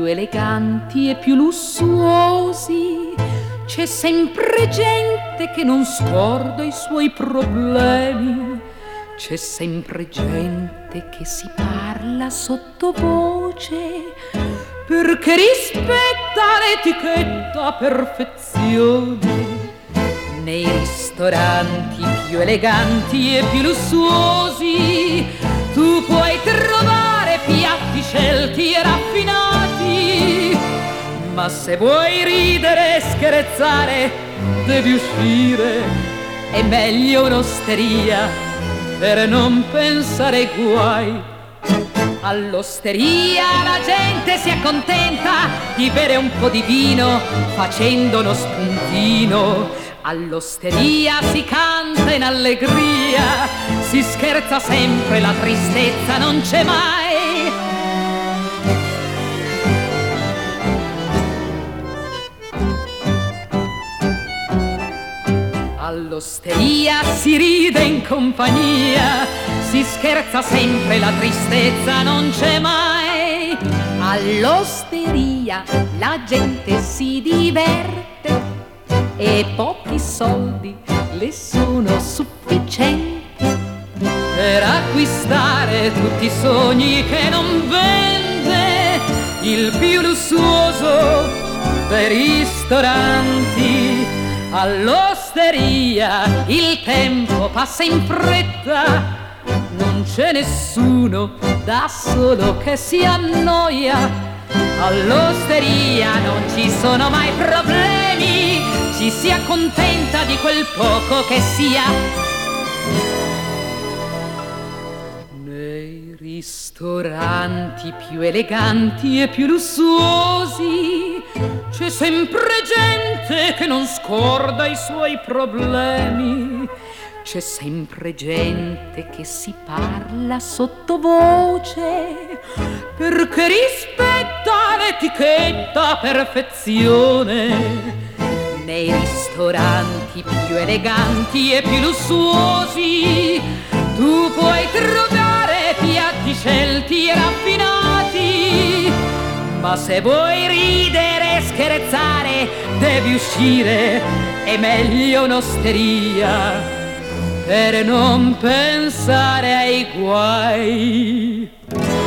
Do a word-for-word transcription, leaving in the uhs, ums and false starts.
eleganti e più lussuosi. C'è sempre gente che non scorda i suoi problemi. C'è sempre gente che si parla sottovoce perché rispetta l'etichetta a perfezione. Nei ristoranti più eleganti e più lussuosi tu puoi trovare piatti scelti e raffinati, ma se vuoi ridere e scherzare devi uscire, è meglio un'osteria per non pensare ai guai. All'osteria la gente si accontenta di bere un po' di vino facendo uno spuntino. All'osteria si canta in allegria, si scherza sempre, la tristezza non c'è mai. All'osteria si ride in compagnia, si scherza sempre, la tristezza non c'è mai. All'osteria la gente si diverte e pochi soldi le sono sufficienti per acquistare tutti i sogni che non vende il più lussuoso dei ristoranti. All'osteria il tempo passa in fretta, non c'è nessuno da solo che si annoia. All'osteria non ci sono mai problemi, ci si accontenta di quel poco che sia. Nei ristoranti più eleganti e più lussuosi c'è sempre gente che non scorda i suoi problemi. C'è sempre gente che si parla sottovoce perché rispetta l'etichetta a perfezione. Nei ristoranti più eleganti e più lussuosi tu puoi trovare piatti scelti e raffinati, ma se vuoi ridere e scherzare devi uscire, è meglio un'osteria per non pensare ai guai.